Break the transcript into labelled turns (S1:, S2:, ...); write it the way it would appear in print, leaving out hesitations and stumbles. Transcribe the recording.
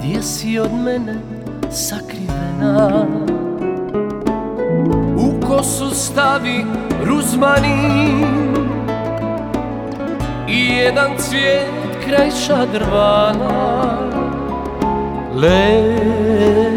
S1: gdje si od mene sakrivena. U kosu stavi ruzmarin i jedan cvijet kraj šadrvana. Lepo